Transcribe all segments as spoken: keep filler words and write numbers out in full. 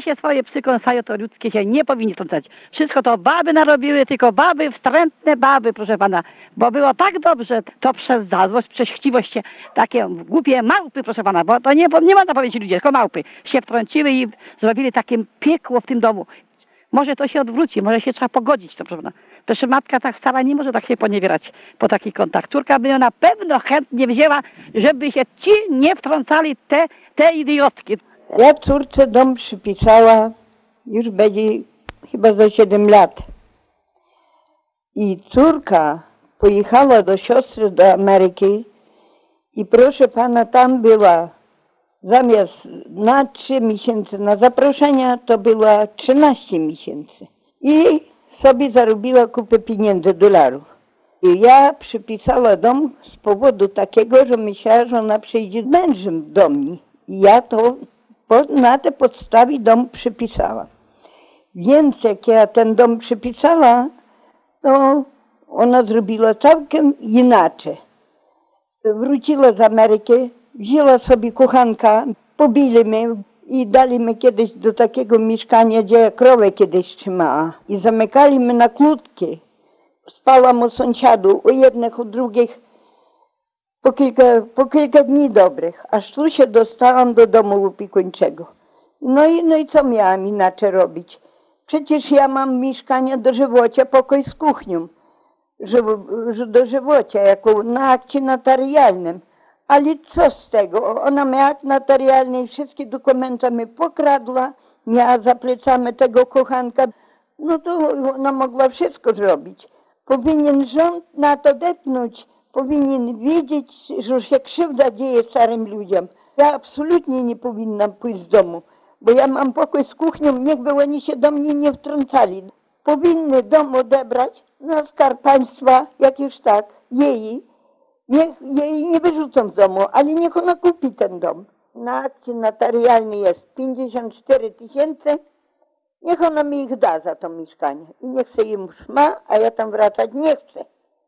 gdzie się swoje psy kąsają, to ludzkie się nie powinni trącać. Wszystko to baby narobiły, tylko baby, wstrętne baby, proszę pana. Bo było tak dobrze, to przez zazłość, przez chciwość się, takie głupie małpy, proszę pana, bo to nie, nie można powiedzieć ludzie, tylko małpy, się wtrąciły i zrobili takie piekło w tym domu. Może to się odwróci, może się trzeba pogodzić, to proszę pana. Przecież matka tak stara nie może tak się poniewierać po taki kontakt. Córka by ją na pewno chętnie wzięła, żeby się ci nie wtrącali, te, te idiotki. Ja córce dom przypisała, już będzie chyba za siedem lat. I córka pojechała do siostry do Ameryki i proszę pana, tam była zamiast na trzy miesiące na zaproszenia, to była trzynaście miesięcy. I sobie zarobiła kupę pieniędzy, dolarów. I ja przypisała dom z powodu takiego, że myślała, że ona przyjdzie z mężem do mnie. I ja to po, na tej podstawie dom przypisała. Więc jak ja ten dom przypisała, to ona zrobiła całkiem inaczej. Wróciła z Ameryki, wzięła sobie kochanka, pobili mnie i dali mnie kiedyś do takiego mieszkania, gdzie krowę kiedyś trzymała. I zamykali mnie na kłódki. Spałam u sąsiadów, u jednych, u drugich, po kilka, po kilka dni dobrych, aż tu się dostałam do domu opiekuńczego. No i, no i co miałam inaczej robić? Przecież ja mam mieszkanie dożywocie, pokój z kuchnią, że, że dożywocie, jako na akcie notarialnym. Ale co z tego? Ona miała akt notarialny i wszystkie dokumenty mi pokradła, miała za plecami tego kochanka. No to ona mogła wszystko zrobić. Powinien rząd na to depnąć, powinien wiedzieć, że się krzywda dzieje starym ludziom. Ja absolutnie nie powinnam pójść z domu, bo ja mam pokój z kuchnią, niechby oni się do mnie nie wtrącali. Powinny dom odebrać na skarb państwa, jak już tak, jej. Niech jej nie wyrzucą z domu, ale niech ona kupi ten dom. Na akcie notarialnej jest pięćdziesiąt cztery tysiące. Niech ona mi ich da za to mieszkanie. I niech se im ma, a ja tam wracać nie chcę.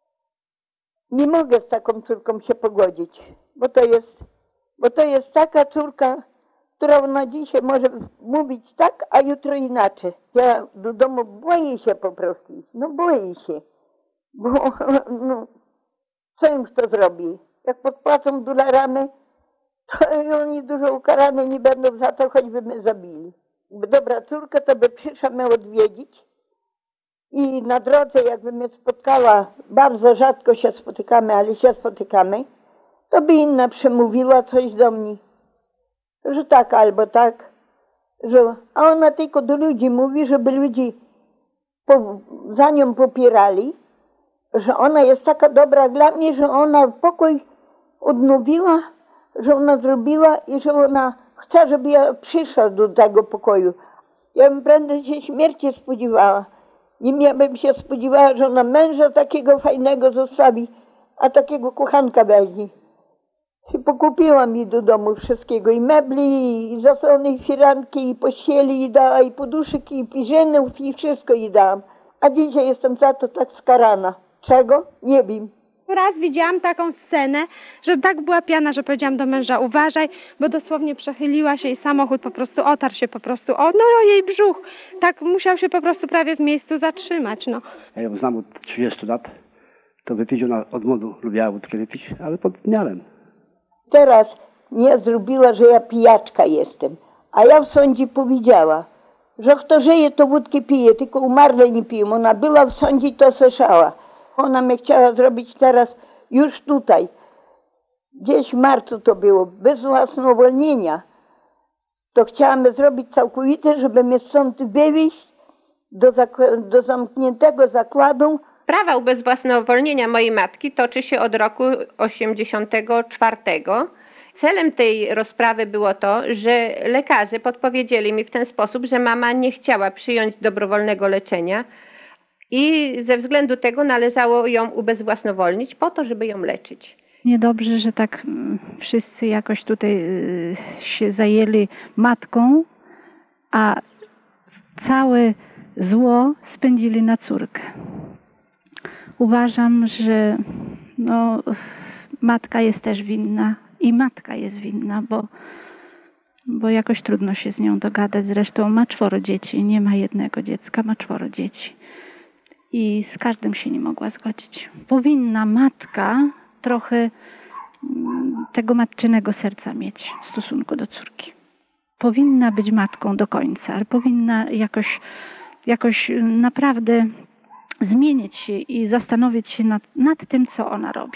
Nie mogę z taką córką się pogodzić, bo to jest, bo to jest taka córka, która na dzisiaj może mówić tak, a jutro inaczej. Ja do domu boję się po prostu iść. No boję się, bo no, co im kto zrobi? Jak podpłacą dolarami, to oni dużo ukarane nie będą za to, choćby mnie zabili. Dobra córka, to by przyszła mnie odwiedzić i na drodze, jakby mnie spotkała, bardzo rzadko się spotykamy, ale się spotykamy, to by inna przemówiła coś do mnie, że tak albo tak, że, a ona tylko do ludzi mówi, żeby ludzi po, za nią popierali, że ona jest taka dobra dla mnie, że ona pokój odnowiła, że ona zrobiła i że ona chce, żeby ja przyszła do tego pokoju. Ja bym prędzej się śmierci spodziewała. Nie bym się spodziewała, że ona męża takiego fajnego zostawi, a takiego kochanka weźmie. I pokupiłam jej do domu wszystkiego, i mebli, i zasłony, i firanki, i pościeli, i dała, i poduszek, i piżynów, i wszystko jej dałam. A dzisiaj jestem za to tak skarana. Czego? Nie wiem. Raz widziałam taką scenę, że tak była piana, że powiedziałam do męża, uważaj, bo dosłownie przechyliła się i samochód po prostu otarł się po prostu o, no o jej brzuch. Tak musiał się po prostu prawie w miejscu zatrzymać, no. Ja ją znam od trzydziestu lat, to wypić ona od młodu lubiła wódkę wypić, ale pod miarem. Teraz mnie zrobiła, że ja pijaczka jestem, a ja w sądzie powiedziała, że kto żyje, to wódkę pije, tylko umarle nie piją. Ona była w sądzie i to słyszała. Ona mnie chciała zrobić teraz, już tutaj, gdzieś w marcu to było, bez własnowolnienia. To chciałam zrobić całkowite, żeby mnie stąd wywieźć do, do zamkniętego zakładu. Sprawa ubezwłasnowolnienia mojej matki toczy się od roku osiemdziesiątego czwartego. Celem tej rozprawy było to, że lekarze podpowiedzieli mi w ten sposób, że mama nie chciała przyjąć dobrowolnego leczenia i ze względu tego należało ją ubezwłasnowolnić po to, żeby ją leczyć. Niedobrze, że tak wszyscy jakoś tutaj się zajęli matką, a całe zło spędzili na córkę. Uważam, że no, matka jest też winna i matka jest winna, bo bo jakoś trudno się z nią dogadać. Zresztą ma czworo dzieci, nie ma jednego dziecka, ma czworo dzieci. I z każdym się nie mogła zgodzić. Powinna matka trochę tego matczynego serca mieć w stosunku do córki. Powinna być matką do końca, ale powinna jakoś, jakoś naprawdę zmienić się i zastanowić się nad, nad tym, co ona robi.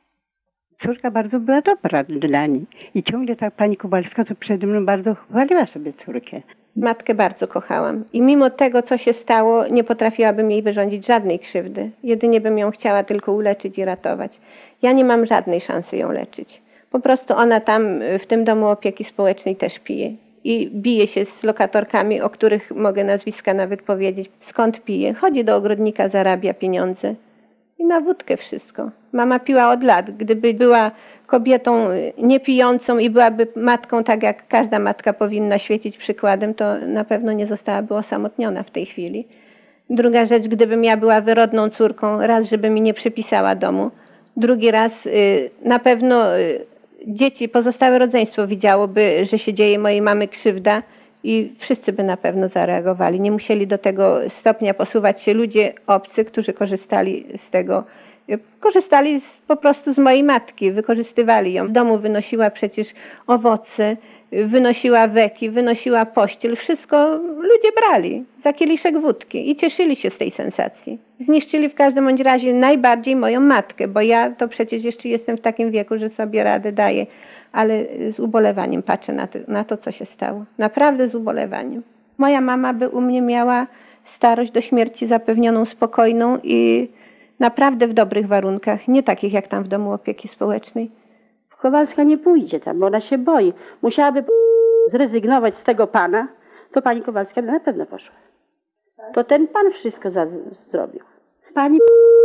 Córka bardzo była dobra dla niej. I ciągle ta pani Kowalska, co przede mną bardzo chwaliła sobie córkę. Matkę bardzo kochałam i mimo tego, co się stało, nie potrafiłabym jej wyrządzić żadnej krzywdy. Jedynie bym ją chciała tylko uleczyć i ratować. Ja nie mam żadnej szansy ją leczyć. Po prostu ona tam w tym domu opieki społecznej też pije. I bije się z lokatorkami, o których mogę nazwiska nawet powiedzieć. Skąd pije? Chodzi do ogrodnika, zarabia pieniądze. I na wódkę wszystko. Mama piła od lat. Gdyby była kobietą niepijącą i byłaby matką, tak jak każda matka powinna świecić przykładem, to na pewno nie zostałaby osamotniona w tej chwili. Druga rzecz, gdybym ja była wyrodną córką, raz, żeby mi nie przypisała domu. Drugi raz, na pewno dzieci, pozostałe rodzeństwo widziałoby, że się dzieje mojej mamy krzywda i wszyscy by na pewno zareagowali. Nie musieli do tego stopnia posuwać się ludzie obcy, którzy korzystali z tego, korzystali z, po prostu z mojej matki, wykorzystywali ją. W domu wynosiła przecież owoce, wynosiła weki, wynosiła pościel, wszystko ludzie brali za kieliszek wódki i cieszyli się z tej sensacji. Zniszczyli w każdym bądź razie najbardziej moją matkę, bo ja to przecież jeszcze jestem w takim wieku, że sobie radę daję, ale z ubolewaniem patrzę na to, na to, co się stało. Naprawdę z ubolewaniem. Moja mama by u mnie miała starość do śmierci zapewnioną, spokojną i naprawdę w dobrych warunkach, nie takich jak tam w domu opieki społecznej. Kowalska nie pójdzie tam, bo ona się boi. Musiałaby zrezygnować z tego pana, to pani Kowalska by na pewno poszła. To ten pan wszystko za, zrobił. Pani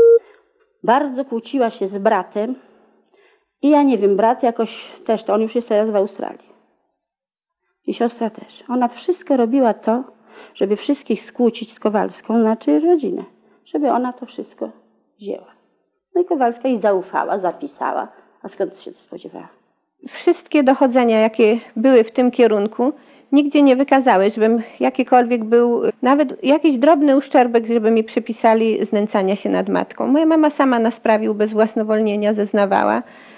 bardzo kłóciła się z bratem i ja nie wiem, brat jakoś też, to on już jest teraz w Australii. I siostra też. Ona wszystko robiła to, żeby wszystkich skłócić z Kowalską, znaczy rodzinę. Żeby ona to wszystko wzięła. No i Kowalska jej zaufała, zapisała. A skąd się to spodziewała? Wszystkie dochodzenia, jakie były w tym kierunku, nigdzie nie wykazały, żebym jakikolwiek był, nawet jakiś drobny uszczerbek, żeby mi przypisali znęcania się nad matką. Moja mama sama na sprawie ubezwłasnowolnienia zeznawała,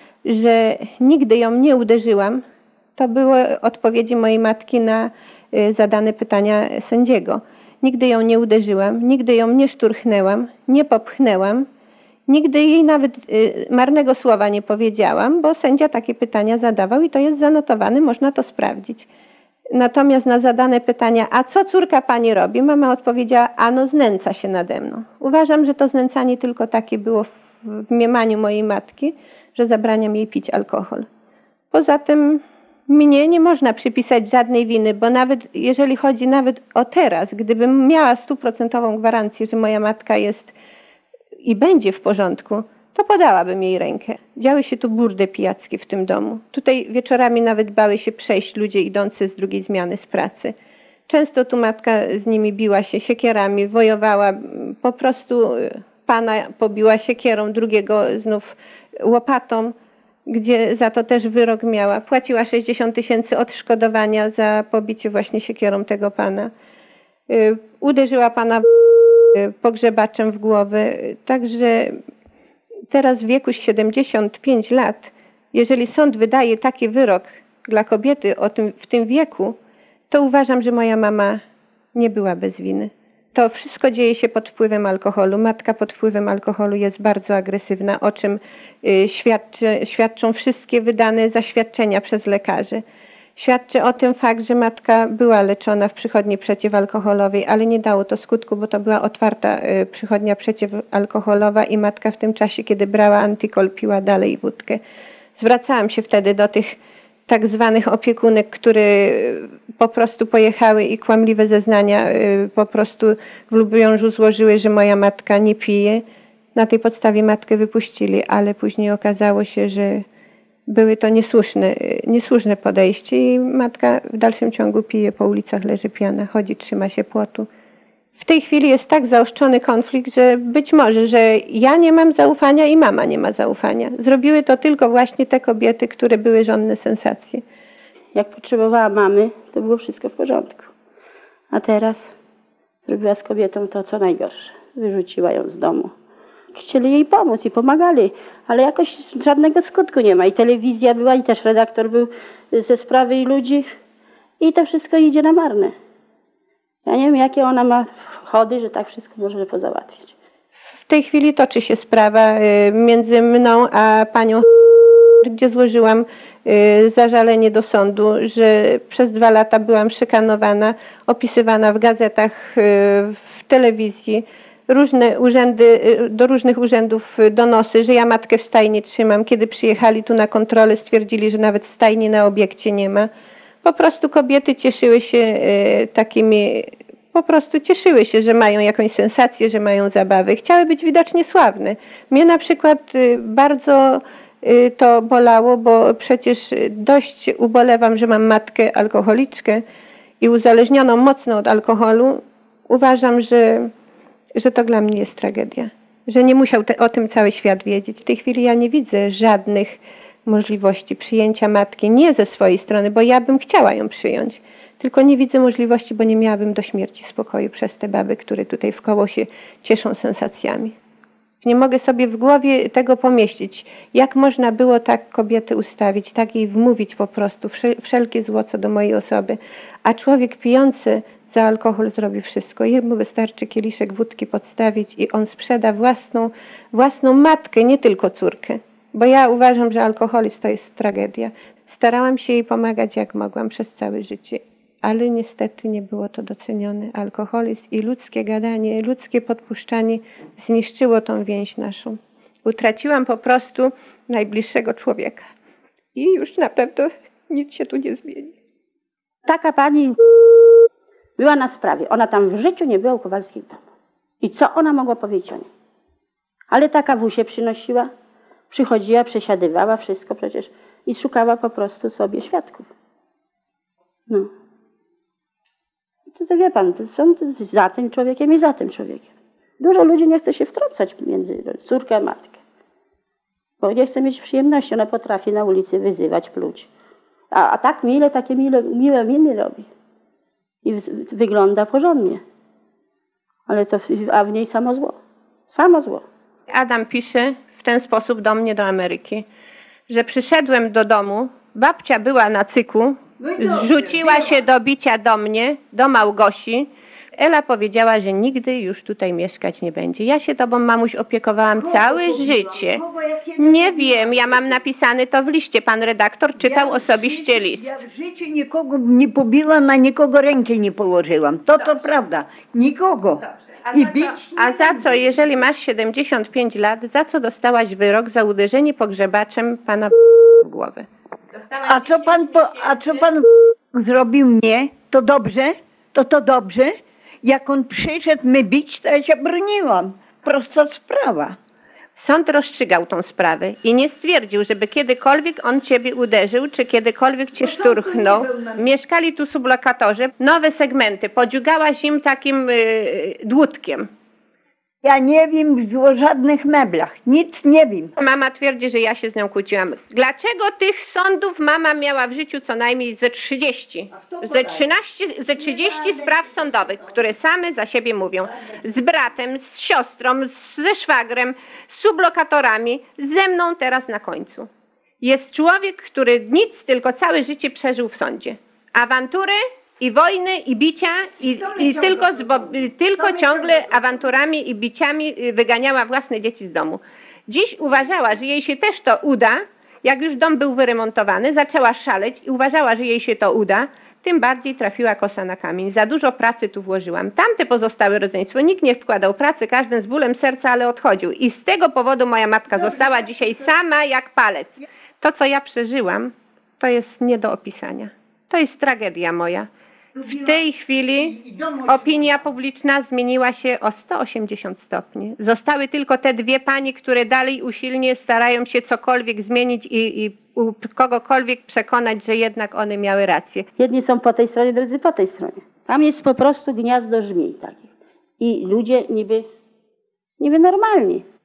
że nigdy ją nie uderzyłam. To były odpowiedzi mojej matki na zadane pytania sędziego. Nigdy ją nie uderzyłam, nigdy ją nie szturchnęłam, nie popchnęłam. Nigdy jej nawet y, marnego słowa nie powiedziałam, bo sędzia takie pytania zadawał i to jest zanotowane, można to sprawdzić. Natomiast na zadane pytania, a co córka pani robi? Mama odpowiedziała, ano znęca się nade mną. Uważam, że to znęcanie tylko takie było w, w mniemaniu mojej matki, że zabraniam jej pić alkohol. Poza tym mnie nie można przypisać żadnej winy, bo nawet jeżeli chodzi nawet o teraz, gdybym miała stuprocentową gwarancję, że moja matka jest i będzie w porządku, to podałabym jej rękę. Działy się tu burde pijackie w tym domu. Tutaj wieczorami nawet bały się przejść ludzie idący z drugiej zmiany z pracy. Często tu matka z nimi biła się siekierami, wojowała, po prostu pana pobiła siekierą, drugiego znów łopatą, gdzie za to też wyrok miała. Płaciła sześćdziesiąt tysięcy odszkodowania za pobicie właśnie siekierą tego pana. Uderzyła pana pogrzebaczem w głowę. Także teraz w wieku siedemdziesiąt pięć lat, jeżeli sąd wydaje taki wyrok dla kobiety o tym, w tym wieku, to uważam, że moja mama nie była bez winy. To wszystko dzieje się pod wpływem alkoholu. Matka pod wpływem alkoholu jest bardzo agresywna, o czym świadczy, świadczą wszystkie wydane zaświadczenia przez lekarzy. Świadczy o tym fakt, że matka była leczona w przychodni przeciwalkoholowej, ale nie dało to skutku, bo to była otwarta przychodnia przeciwalkoholowa i matka w tym czasie, kiedy brała antykol, piła dalej wódkę. Zwracałam się wtedy do tych tak zwanych opiekunek, które po prostu pojechały i kłamliwe zeznania po prostu w Lubiążu złożyły, że moja matka nie pije. Na tej podstawie matkę wypuścili, ale później okazało się, że były to niesłuszne, niesłuszne podejście i matka w dalszym ciągu pije, po ulicach leży pijana, chodzi, trzyma się płotu. W tej chwili jest tak zaostrzony konflikt, że być może, że ja nie mam zaufania i mama nie ma zaufania. Zrobiły to tylko właśnie te kobiety, które były żonne sensacje. Jak potrzebowała mamy, to było wszystko w porządku. A teraz zrobiła z kobietą to, co najgorsze. Wyrzuciła ją z domu. Chcieli jej pomóc i pomagali, ale jakoś żadnego skutku nie ma. I telewizja była, i też redaktor był ze sprawy i ludzi. I to wszystko idzie na marne. Ja nie wiem, jakie ona ma chody, że tak wszystko może pozałatwiać. W tej chwili toczy się sprawa y, między mną a panią, gdzie złożyłam y, zażalenie do sądu, że przez dwa lata byłam szykanowana, opisywana w gazetach, y, w telewizji. Różne urzędy, y, do różnych urzędów donosy, że ja matkę w stajni trzymam. Kiedy przyjechali tu na kontrolę, stwierdzili, że nawet stajni na obiekcie nie ma. Po prostu kobiety cieszyły się y, takimi... Po prostu cieszyły się, że mają jakąś sensację, że mają zabawy. Chciały być widocznie sławne. Mnie na przykład y, bardzo y, to bolało, bo przecież dość ubolewam, że mam matkę alkoholiczkę i uzależnioną mocno od alkoholu. Uważam, że, że to dla mnie jest tragedia. Że nie musiał te, o tym cały świat wiedzieć. W tej chwili ja nie widzę żadnych możliwości przyjęcia matki, nie ze swojej strony, bo ja bym chciała ją przyjąć. Tylko nie widzę możliwości, bo nie miałabym do śmierci spokoju przez te baby, które tutaj wkoło się cieszą sensacjami. Nie mogę sobie w głowie tego pomieścić. Jak można było tak kobiety ustawić, tak jej wmówić po prostu wszelkie zło co do mojej osoby. A człowiek pijący za alkohol zrobi wszystko. Jemu wystarczy kieliszek wódki podstawić i on sprzeda własną, własną matkę, nie tylko córkę. Bo ja uważam, że alkoholizm to jest tragedia. Starałam się jej pomagać jak mogłam przez całe życie. Ale niestety nie było to docenione. Alkoholizm i ludzkie gadanie, ludzkie podpuszczanie zniszczyło tą więź naszą. Utraciłam po prostu najbliższego człowieka. I już na pewno nic się tu nie zmieni. Taka pani była na sprawie. Ona tam w życiu nie była u Kowalskich w domu. I co ona mogła powiedzieć o niej? Ale taka wusie przynosiła, przychodziła, przesiadywała wszystko przecież i szukała po prostu sobie świadków. No. To, to wie pan, to są za tym człowiekiem i za tym człowiekiem. Dużo ludzi nie chce się wtrącać między córkę a matkę. Bo nie chce mieć przyjemności. Ona potrafi na ulicy wyzywać, pluć. A, a tak mile, takie mile, miłe miny robi. I w, wygląda porządnie. Ale to, a w niej samo zło. Samo zło. Adam pisze w ten sposób do mnie do Ameryki, że przyszedłem do domu, babcia była na cyku, zrzuciła się do bicia do mnie, do Małgosi. Ela powiedziała, że nigdy już tutaj mieszkać nie będzie. Ja się tobą, mamuś, opiekowałam całe życie. Nie wiem, ja mam napisane to w liście. Pan redaktor czytał osobiście list. Ja w życiu nikogo nie pobiła, na nikogo ręki nie położyłam. To to prawda. Nikogo. I bić A za co, jeżeli masz siedemdziesiąt pięć lat, za co dostałaś wyrok za uderzenie pogrzebaczem pana w głowę? A co pan, po, a co pan zrobił mnie? To dobrze? To to dobrze? Jak on przyszedł mnie bić, to ja się broniłam. Prosta sprawa. Sąd rozstrzygał tą sprawę i nie stwierdził, żeby kiedykolwiek on ciebie uderzył, czy kiedykolwiek cię szturchnął. Mieszkali tu sublokatorzy, nowe segmenty, podziugałaś im takim yy, dłutkiem. Ja nie wiem o żadnych meblach. Nic nie wiem. Mama twierdzi, że ja się z nią kłóciłam. Dlaczego tych sądów mama miała w życiu co najmniej ze trzydzieści? Ze trzynaście, ze trzydzieści spraw sądowych, które same za siebie mówią. Z bratem, z siostrą, ze szwagrem, z sublokatorami, ze mną teraz na końcu. Jest człowiek, który nic, tylko całe życie przeżył w sądzie. Awantury i wojny, i bicia, i, i tylko, zbo- tylko ciągle awanturami i biciami wyganiała własne dzieci z domu. Dziś uważała, że jej się też to uda, jak już dom był wyremontowany, zaczęła szaleć i uważała, że jej się to uda, tym bardziej trafiła kosa na kamień. Za dużo pracy tu włożyłam. Tamte pozostałe rodzeństwo, nikt nie wkładał pracy, każdy z bólem serca, ale odchodził. I z tego powodu moja matka została dzisiaj sama jak palec. To, co ja przeżyłam, to jest nie do opisania. To jest tragedia moja. W tej chwili opinia publiczna zmieniła się o sto osiemdziesiąt stopni. Zostały tylko te dwie panie, które dalej usilnie starają się cokolwiek zmienić i, i u kogokolwiek przekonać, że jednak one miały rację. Jedni są po tej stronie, drudzy po tej stronie. Tam jest po prostu gniazdo żmij takich. I ludzie niby, niby normalni.